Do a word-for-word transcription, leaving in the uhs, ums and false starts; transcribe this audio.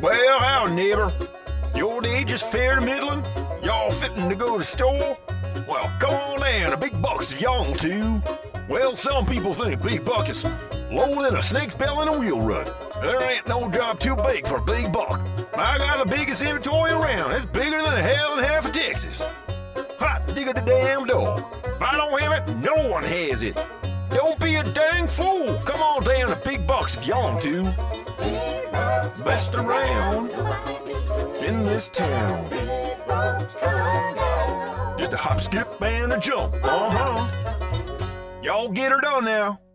Well, how, neighbor? Your day just fair to middling? Y'all fitting to go to the store? Well, come on down to Big Bucks if y'all want to. Well, some people think Big Buck is lower than a snake's belly in a wheel rut. There ain't no job too big for a Big Buck. I got the biggest inventory around. It's bigger than a hell and half of Texas. Hot digger the damn dog. If I don't have it, no one has it. Don't be a dang fool. Come on down to Big Bucks if y'all want to. Best around in this town. Just a hop, skip, and a jump. Uh-huh. Y'all get her done now.